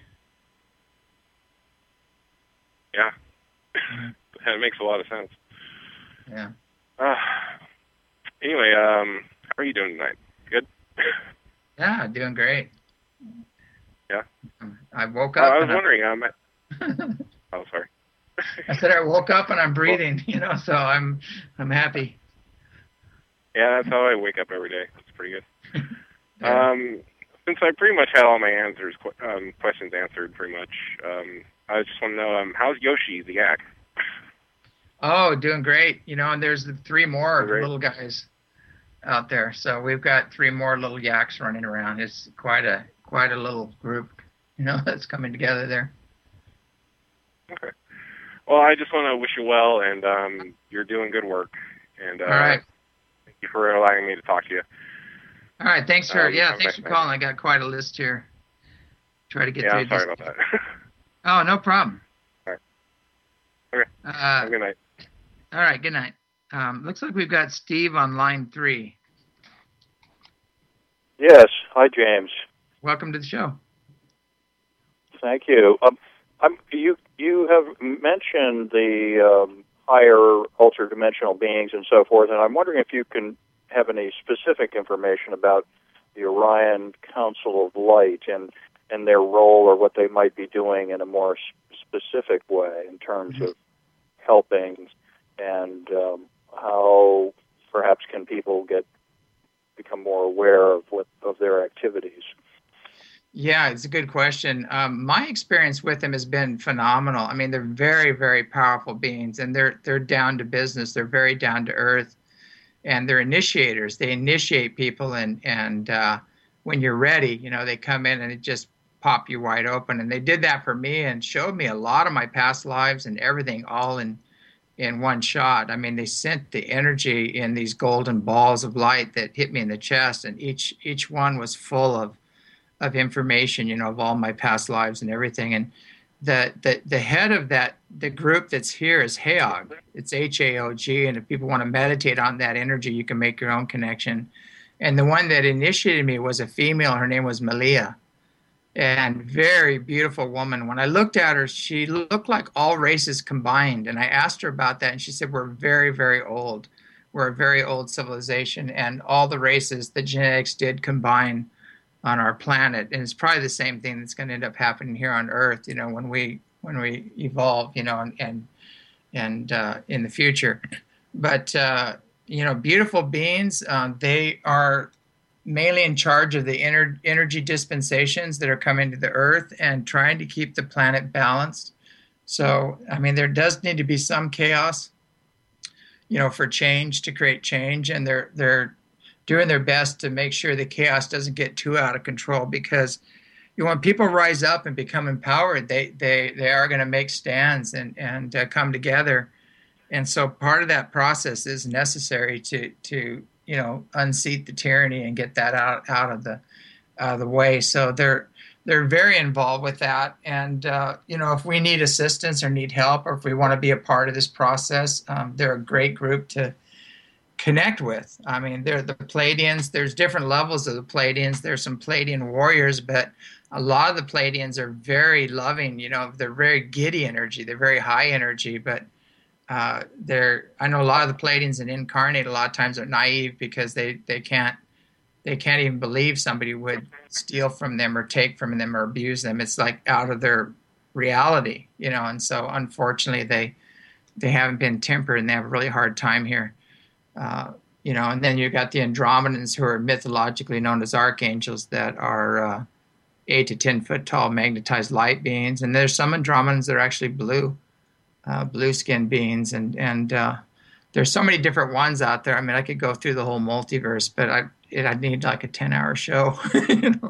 S3: Yeah, that makes a lot of sense.
S1: Yeah.
S3: Uh, anyway, um, how are you doing tonight? Good?
S1: Yeah, doing great.
S3: Yeah.
S1: I woke
S3: Oh,
S1: up.
S3: I was
S1: and
S3: wondering. Um,
S1: I'm,
S3: oh, sorry.
S1: I said I woke up and I'm breathing. You know, so I'm I'm happy.
S3: Yeah, that's how I wake up every day. It's pretty good.
S1: Yeah.
S3: Um, since I pretty much had all my answers, qu- um, questions answered, pretty much. Um, I just want to know, um, how's Yoshi the yak?
S1: Oh, doing great. You know, and there's the three more
S3: Great.
S1: little guys out there. So we've got three more little yaks running around. It's quite a quite a little group, you know, that's coming together there.
S3: Okay. Well, I just want to wish you well, and um, you're doing good work. And uh,
S1: All right.
S3: thank you for allowing me to talk to you.
S1: All right. Thanks for
S3: Um,
S1: yeah,
S3: have a
S1: thanks
S3: nice
S1: for
S3: night.
S1: calling. I got quite a list here. Try to get
S3: Yeah,
S1: through
S3: I'm sorry
S1: this.
S3: about that.
S1: Oh, no problem.
S3: All right. Okay.
S1: Uh,
S3: Have a good night.
S1: all right. Good night. Um, looks like we've got Steve on line three.
S4: Yes. Hi, James.
S1: Welcome to the show.
S4: Thank you. Um, I'm, you you have mentioned the um, higher ultra-dimensional beings and so forth, and I'm wondering if you can have any specific information about the Orion Council of Light and, and their role or what they might be doing in a more s- specific way in terms of helping and um, how perhaps can people get become more aware of what of their activities.
S1: Yeah, it's a good question. Um, my experience with them has been phenomenal. I mean, they're very, very powerful beings, and they're they're down to business. They're very down to earth, and they're initiators. They initiate people, and and uh, when you're ready, you know, they come in and it just pop you wide open. And they did that for me and showed me a lot of my past lives and everything all in in one shot. I mean, they sent the energy in these golden balls of light that hit me in the chest, and each each one was full of of information, you know, of all my past lives and everything. And the the the head of that the group that's here is Haog. It's H A O G, and if people want to meditate on that energy, you can make your own connection. And the one that initiated me was a female. Her name was Malia, and very beautiful woman. When I looked at her, she looked like all races combined. And I asked her about that, and she said, "We're very, very old. We're a very old civilization, and all the races, the genetics did combine on our planet, and it's probably the same thing that's going to end up happening here on Earth. You know, when we when we evolve, you know, and and and uh, in the future. But uh, you know, beautiful beings. Um, they are mainly in charge of the ener- energy dispensations that are coming to the Earth and trying to keep the planet balanced. So, I mean, there does need to be some chaos, you know, for change, to create change, and they're they're doing their best to make sure the chaos doesn't get too out of control, because you know, when people rise up and become empowered, they they they are going to make stands and and uh, come together. And so part of that process is necessary to to you know unseat the tyranny and get that out out of the out of the way. So they're they're very involved with that. And uh, you know, if we need assistance or need help, or if we want to be a part of this process, um, they're a great group to connect with. I mean, they're the Pleiadians. There's different levels of the Pleiadians. There's some Pleiadian warriors, but a lot of the Pleiadians are very loving. You know, they're very giddy energy. They're very high energy, but uh, they're. I know a lot of the Pleiadians and incarnate a lot of times are naive because they they can't they can't even believe somebody would steal from them or take from them or abuse them. It's like out of their reality, you know. And so, unfortunately, they they haven't been tempered and they have a really hard time here. Uh, you know, and then you got the Andromedans, who are mythologically known as archangels, that are uh, eight to ten foot tall magnetized light beings, and there's some Andromedans that are actually blue, uh, blue skinned beings, and and uh, there's so many different ones out there. I mean, I could go through the whole multiverse, but I it, I'd need like a ten hour show. You know?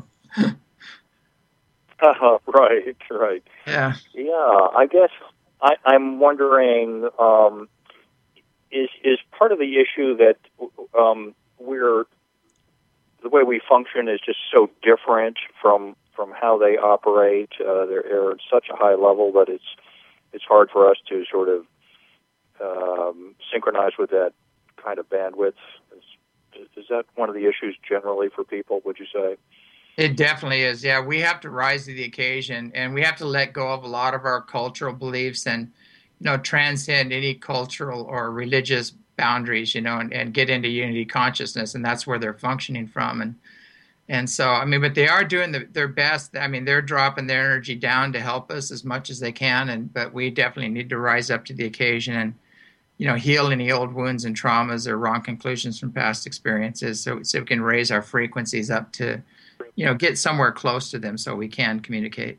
S4: Uh, right, right.
S1: Yeah.
S4: Yeah, I guess I, I'm wondering, um, is is part of the issue that um, we're the way we function is just so different from from how they operate. Uh, they're, they're at such a high level that it's it's hard for us to sort of um, synchronize with that kind of bandwidth. Is, is that one of the issues generally for people, would you say?
S1: It definitely is. Yeah, we have to rise to the occasion, and we have to let go of a lot of our cultural beliefs and, you know, transcend any cultural or religious boundaries, you know, and, and get into unity consciousness, and that's where they're functioning from. And and so, I mean, but they are doing the, their best. I mean, they're dropping their energy down to help us as much as they can, and but we definitely need to rise up to the occasion and, you know, heal any old wounds and traumas or wrong conclusions from past experiences, so so we can raise our frequencies up to, you know, get somewhere close to them so we can communicate.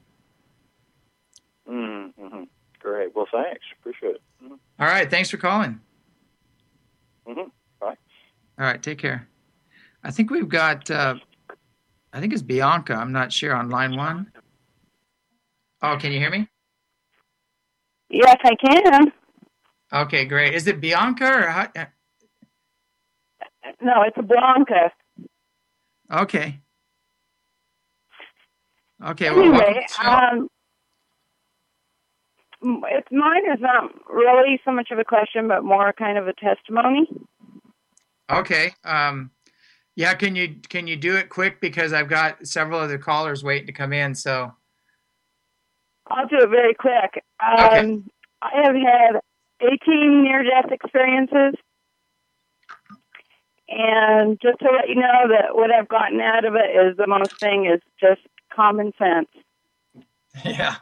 S4: Mm-hmm. Great. Well, thanks. Appreciate it. Mm-hmm.
S1: All right. Thanks for calling.
S4: Mm-hmm. Bye.
S1: All right. Take care. I think we've got, uh, I think it's Bianca. I'm not sure, on line one. Oh, can you hear me?
S5: Yes, I can.
S1: Okay, great. Is it Bianca or how?
S5: No, it's a Blanca.
S1: Okay. Okay. Well,
S5: anyway, um, it's mine is not really so much of a question, but more kind of a testimony.
S1: Okay. Um, yeah. Can you can you do it quick, because I've got several other callers waiting to come in. So
S5: I'll do it very quick. Um,
S1: okay.
S5: I have had eighteen near-death experiences, and just to let you know that what I've gotten out of it is the most thing is just common sense.
S1: Yeah.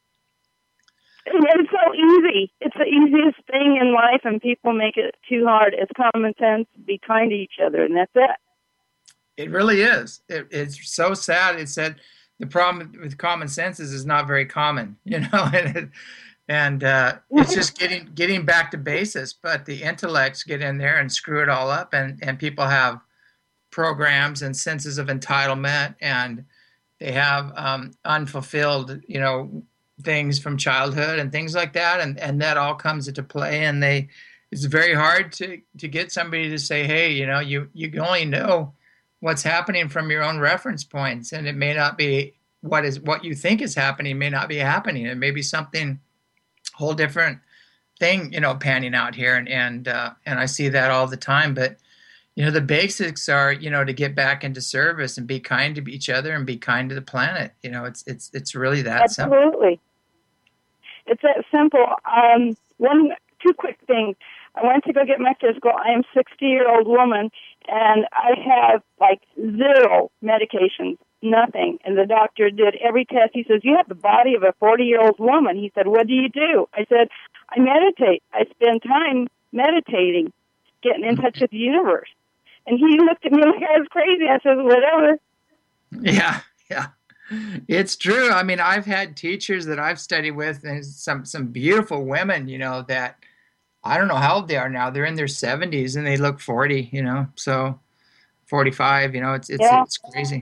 S5: And it's so easy. It's the easiest thing in life, and people make it too hard. It's common sense. Be kind to each other, and that's it.
S1: It really is. It, it's so sad. It said the problem with common sense is it's not very common, you know, and it, and uh, it's just getting getting back to basis. But the intellects get in there and screw it all up, and, and people have programs and senses of entitlement, and they have um, unfulfilled, you know, things from childhood and things like that, and, and that all comes into play. And they, it's very hard to, to get somebody to say, hey, you know, you you can only know what's happening from your own reference points, and it may not be what is what you think is happening may not be happening. It may be something whole different thing, you know, panning out here, and and uh, and I see that all the time. But you know, the basics are, you know, to get back into service and be kind to each other and be kind to the planet. You know, it's it's it's really that
S5: Absolutely.
S1: simple.
S5: Absolutely. It's that simple. Um, one, two quick things. I went to go get my physical. I am a sixty-year-old woman, and I have, like, zero medications, nothing. And the doctor did every test. He says, you have the body of a forty-year-old woman. He said, what do you do? I said, I meditate. I spend time meditating, getting in touch with the universe. And he looked at me like I was crazy. I said, whatever.
S1: Yeah, yeah. It's true. I mean, I've had teachers that I've studied with, and some, some beautiful women, you know, that I don't know how old they are now. They're in their seventies and they look forty, you know, so forty-five, you know, it's it's
S5: yeah.
S1: it's crazy.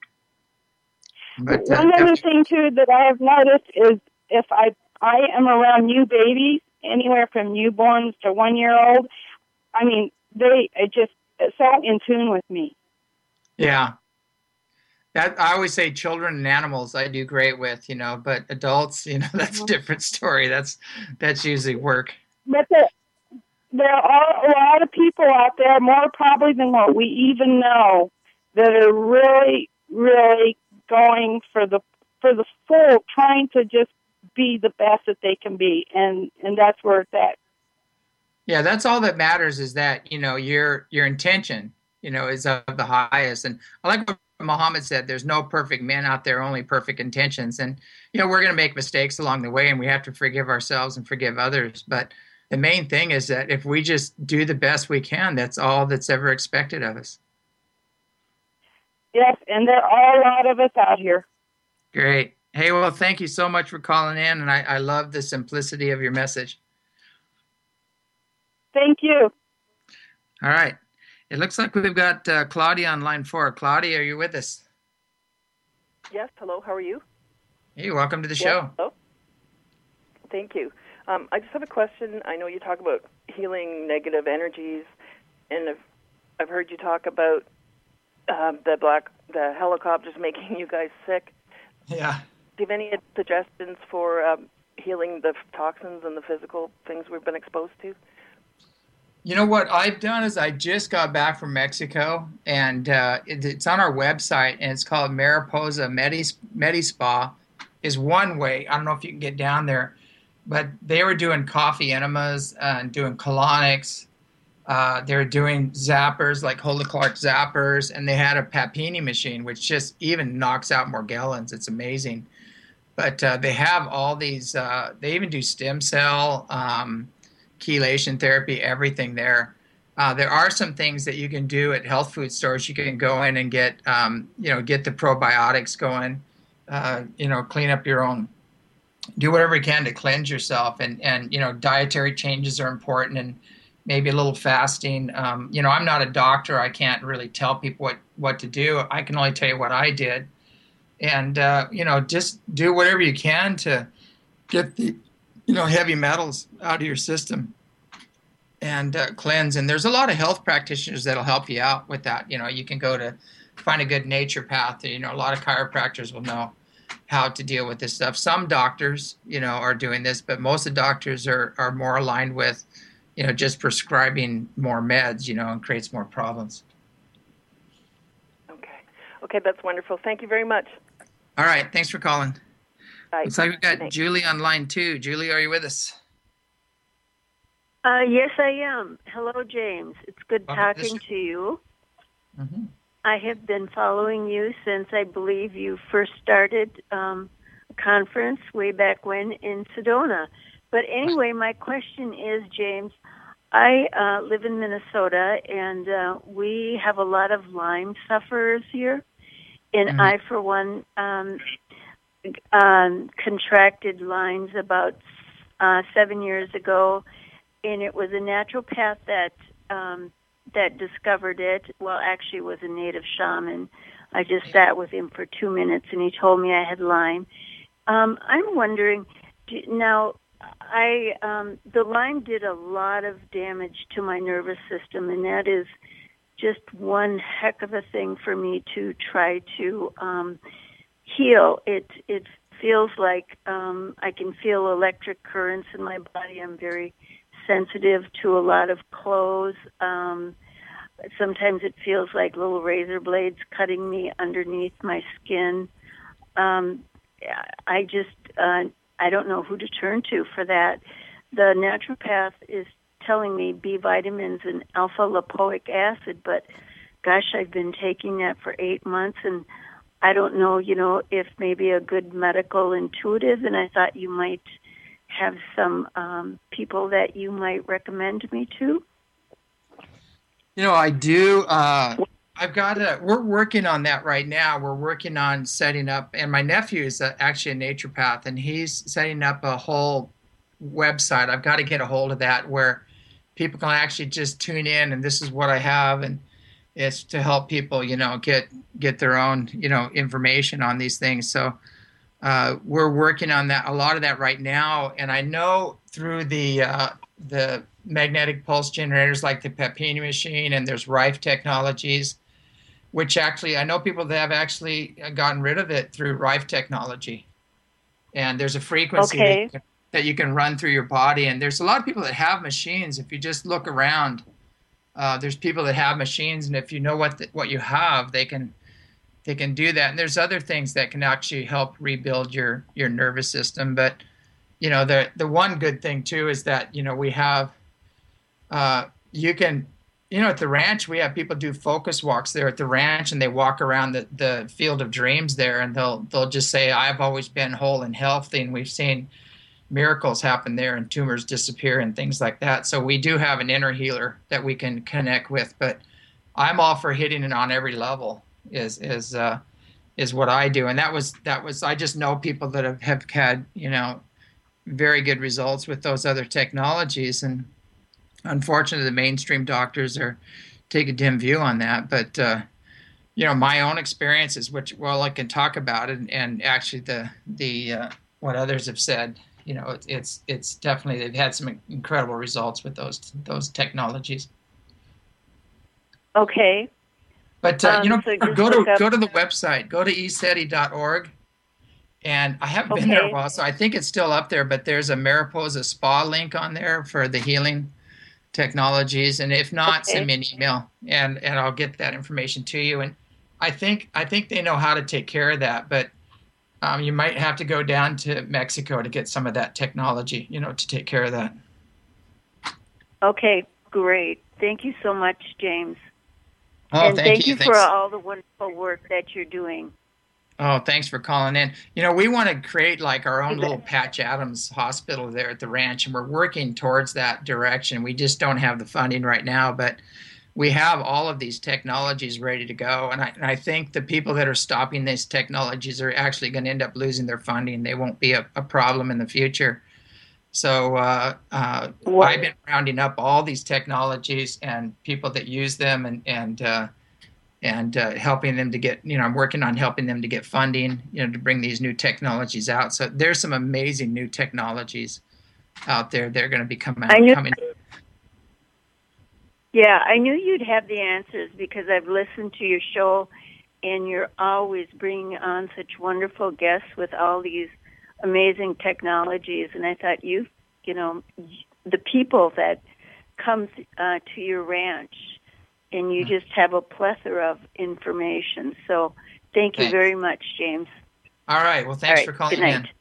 S1: But, uh,
S5: One other thing, too, that I have noticed is if I, I am around new babies, anywhere from newborns to one-year-old, I mean, they are just so in tune with me.
S1: Yeah. That, I always say children and animals I do great with, you know, but adults, you know, that's a different story. That's that's usually work.
S5: But there, there are a lot of people out there, more probably than what we even know, that are really, really going for the for the full, trying to just be the best that they can be, and and that's where it's at.
S1: Yeah, that's all that matters, is that, you know, your your intention, you know, is of the highest. And I like what Muhammad said, there's no perfect men out there, only perfect intentions. And, you know, we're going to make mistakes along the way, and we have to forgive ourselves and forgive others. But the main thing is that if we just do the best we can, that's all that's ever expected of us.
S5: Yes, and there are a lot of us out here.
S1: Great. Hey, well, thank you so much for calling in, and I, I love the simplicity of your message.
S5: Thank you.
S1: All right. It looks like we've got uh, Claudia on line four. Claudia, are you with us?
S6: Yes, hello, how are you?
S1: Hey, welcome to the
S6: Yes,
S1: show.
S6: hello. Thank you. Um, I just have a question. I know you talk about healing negative energies, and I've, I've heard you talk about um, the black the helicopters making you guys sick.
S1: Yeah.
S6: Do you have any suggestions for um, healing the toxins and the physical things we've been exposed to?
S1: You know what I've done is I just got back from Mexico, and uh, it, it's on our website, and it's called Mariposa Medis, Medispa. Is one way. I don't know if you can get down there, but they were doing coffee enemas and doing colonics. Uh, they were doing zappers like Holy Clark zappers, and they had a Papini machine, which just even knocks out Morgellons. It's amazing. But uh, they have all these. Uh, they even do stem cell. Um, chelation therapy, everything there. Uh, there are some things that you can do at health food stores. You can go in and get, um, you know, get the probiotics going, uh, you know, clean up your own, do whatever you can to cleanse yourself. And, and you know, dietary changes are important, and maybe a little fasting. Um, you know, I'm not a doctor. I can't really tell people what, what to do. I can only tell you what I did. And, uh, you know, just do whatever you can to get the, you know, heavy metals out of your system and uh, cleanse. And there's a lot of health practitioners that'll help you out with that. You know, you can go to find a good naturopath. You know, a lot of chiropractors will know how to deal with this stuff. Some doctors, you know, are doing this, but most of the doctors are, are more aligned with, you know, just prescribing more meds, you know, and creates more problems.
S6: Okay. Okay, that's wonderful. Thank you very much.
S1: All right. Thanks for calling.
S6: Bye.
S1: Looks like we've got
S6: Thanks.
S1: Julie on line two. Julie, are you with us?
S7: Uh, yes, I am. Hello, James. It's good
S1: Welcome to the
S7: talking
S1: show.
S7: to you.
S1: Mm-hmm.
S7: I have been following you since I believe you first started um, a conference way back when in Sedona. But anyway, my question is, James, I uh, live in Minnesota, and uh, we have a lot of Lyme sufferers here. And
S1: Mhm.
S7: I, for one, um, um, contracted Lyme's about uh, seven years ago, and it was a naturopath that um, that discovered it. Well, actually, it was a native shaman. I just sat with him for two minutes, and he told me I had Lyme. Um, I'm wondering do, now. I um, the Lyme did a lot of damage to my nervous system, and that is just one heck of a thing for me to try to um, heal. It it feels like um, I can feel electric currents in my body. I'm very sensitive to a lot of clothes. Um, sometimes it feels like little razor blades cutting me underneath my skin. Um, I just uh, I don't know who to turn to for that. The naturopath is telling me B vitamins and alpha lipoic acid, but gosh, I've been taking that for eight months, and I don't know, you know, if maybe a good medical intuitive, and I thought you might have some um, people that you might recommend me to.
S1: You know, I do. Uh, I've got a, we're working on that right now. We're working on setting up, and my nephew is a, actually a naturopath, and he's setting up a whole website. I've got to get a hold of that where people can actually just tune in, and this is what I have, and it's to help people, you know, get get their own, you know, information on these things. So uh, we're working on that, a lot of that right now, and I know through the uh, the magnetic pulse generators like the Papini machine, and there's Rife Technologies, which actually I know people that have actually gotten rid of it through Rife technology, and there's a frequency
S7: Okay.
S1: that, you can, that you can run through your body, and there's a lot of people that have machines. If you just look around, uh, there's people that have machines, and if you know what the, what you have, they can they can do that. And there's other things that can actually help rebuild your your nervous system. But you know, the the one good thing too is that you know we have uh, you can you know at the ranch we have people do focus walks there at the ranch, and they walk around the, the field of dreams there, and they'll they'll just say, I've always been whole and healthy, and we've seen miracles happen there and tumors disappear and things like that. So we do have an inner healer that we can connect with, but I'm all for hitting it on every level is is uh is what I do. And that was, that was, I just know people that have, have had, you know, very good results with those other technologies. And unfortunately, the mainstream doctors are take a dim view on that. But, uh, you know, my own experiences, which, well, I can talk about it, and, and actually the, the uh, what others have said, you know, it, it's it's definitely, they've had some incredible results with those those technologies.
S7: Okay.
S1: But, uh,
S7: um,
S1: you know,
S7: so
S1: go to
S7: up-
S1: go to the website, go to e seti dot org. And I haven't
S7: okay.
S1: been there a while, so I think it's still up there, but there's a Mariposa Spa link on there for the healing technologies. And if not,
S7: okay.
S1: send me an email, and, and I'll get that information to you. And I think I think they know how to take care of that, but um, you might have to go down to Mexico to get some of that technology, you know, to take care of that.
S7: Okay, great. Thank you so much, James.
S1: Oh,
S7: and
S1: thank,
S7: thank
S1: you.
S7: you for
S1: Thanks.
S7: all the wonderful work that you're doing.
S1: Oh, thanks for calling in. You know, we want to create like our own
S7: You
S1: little
S7: bet.
S1: Patch Adams hospital there at the ranch, and we're working towards that direction. We just don't have the funding right now, but we have all of these technologies ready to go. And I, and I think the people that are stopping these technologies are actually going to end up losing their funding. They won't be a, a problem in the future. So uh, uh, I've been rounding up all these technologies and people that use them, and, and uh, and uh, helping them to get, you know, I'm working on helping them to get funding, you know, to bring these new technologies out. So there's some amazing new technologies out there. They're going to be coming out.
S7: I knew,
S1: coming.
S7: Yeah, I knew you'd have the answers because I've listened to your show, and you're always bringing on such wonderful guests with all these amazing technologies. And I thought you, you know, the people that come uh, to your ranch, and you just have a plethora of information. So thank you
S1: Thanks.
S7: very much, James.
S1: All right. Well, thanks
S7: All right.
S1: for calling
S7: Good night.
S1: in.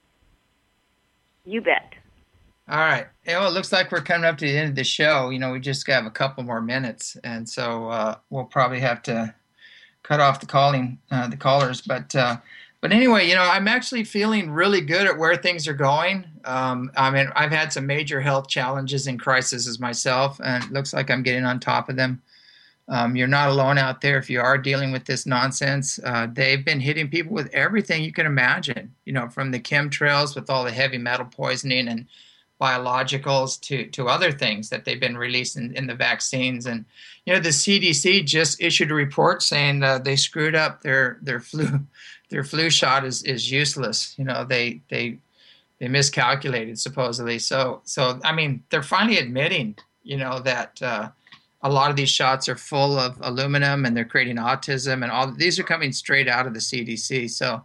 S7: You bet.
S1: All right. Yeah, well, it looks like we're coming up to the end of the show. You know, we just have a couple more minutes, and so uh, we'll probably have to cut off the calling, uh, the callers. But uh, but anyway, you know, I'm actually feeling really good at where things are going. Um, I mean, I've had some major health challenges and crises myself, and it looks like I'm getting on top of them. Um, you're not alone out there if you are dealing with this nonsense. Uh, they've been hitting people with everything you can imagine, you know, from the chemtrails with all the heavy metal poisoning and biologicals to, to other things that they've been releasing in the vaccines. And, you know, the C D C just issued a report saying uh, they screwed up their, their flu, their flu shot is, is useless. You know, they, they, they miscalculated supposedly. So, so, I mean, they're finally admitting, you know, that, uh, a lot of these shots are full of aluminum and they're creating autism, and all these are coming straight out of the C D C. So,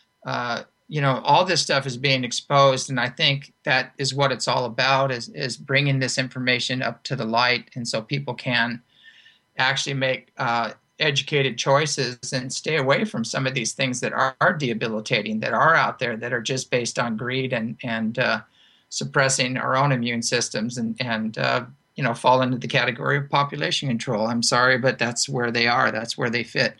S1: uh, you know, all this stuff is being exposed, and I think that is what it's all about, is, is bringing this information up to the light, and so people can actually make uh, educated choices and stay away from some of these things that are, are debilitating, that are out there, that are just based on greed and, and uh, suppressing our own immune systems, and, and uh, you know, fall into the category of population control. I'm sorry, but that's where they are. That's where they fit.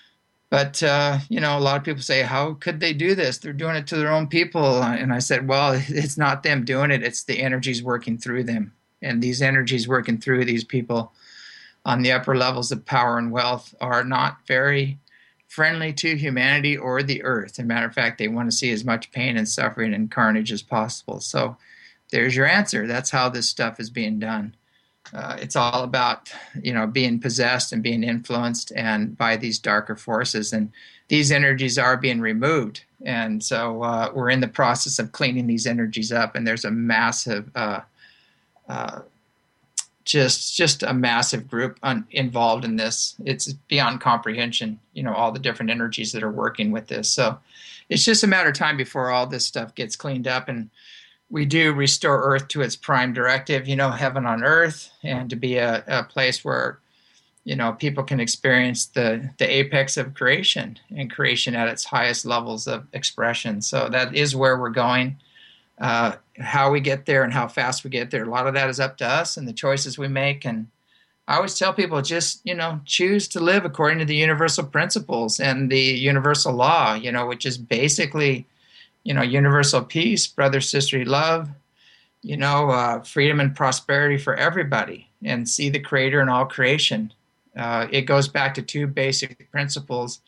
S1: But, uh, you know, a lot of people say, how could they do this? They're doing it to their own people. And I said, well, it's not them doing it. It's the energies working through them. And these energies working through these people on the upper levels of power and wealth are not very friendly to humanity or the earth. As a matter of fact, they want to see as much pain and suffering and carnage as possible. So there's your answer. That's how this stuff is being done. Uh, it's all about, you know, being possessed and being influenced and by these darker forces. And these energies are being removed. And so uh, we're in the process of cleaning these energies up. And there's a massive, uh, uh, just just a massive group un- involved in this. It's beyond comprehension, you know, all the different energies that are working with this. So it's just a matter of time before all this stuff gets cleaned up, and we do restore Earth to its prime directive, you know, heaven on earth, and to be a, a place where, you know, people can experience the, the apex of creation, and creation at its highest levels of expression. So that is where we're going. Uh, how we get there and how fast we get there, a lot of that is up to us and the choices we make. And I always tell people, just, you know, choose to live according to the universal principles and the universal law, you know, which is basically, you know, universal peace, brother, sisterly love, you know, uh, freedom and prosperity for everybody, and see the Creator in all creation. Uh, it goes back to two basic principles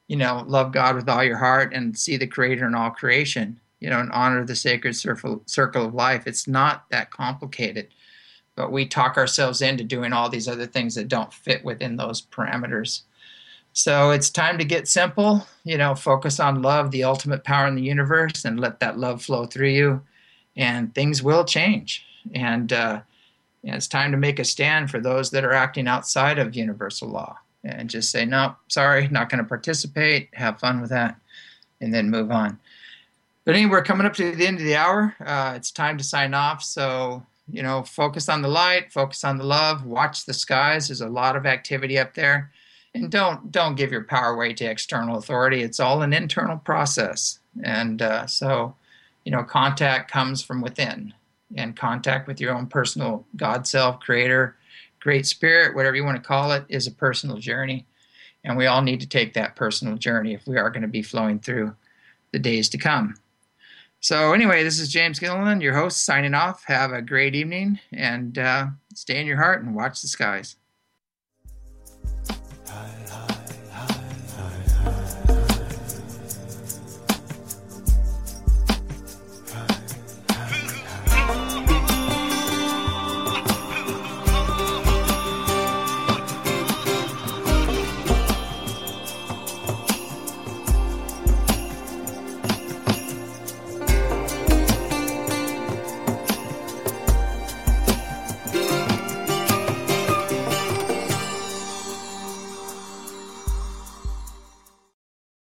S1: you know, love God with all your heart and see the Creator in all creation, you know, and honor the sacred circle, circle of life. It's not that complicated, but we talk ourselves into doing all these other things that don't fit within those parameters. So it's time to get simple, you know, focus on love, the ultimate power in the universe, and let that love flow through you, and things will change. And uh, it's time to make a stand for those that are acting outside of universal law, and just say, no, sorry, not going to participate, have fun with that, and then move on. But anyway, we're coming up to the end of the hour. Uh, it's time to sign off. So, you know, focus on the light, focus on the love, watch the skies. There's a lot of activity up there. And don't don't give your power away to external authority. It's all an internal process. And uh, so, you know, contact comes from within, and contact with your own personal God self, creator, great spirit, whatever you want to call it, is a personal journey. And we all need to take that personal journey if we are going to be flowing through the days to come. So anyway, this is James Gilliland, your host, signing off. Have a great evening, and uh, stay in your heart and watch the skies.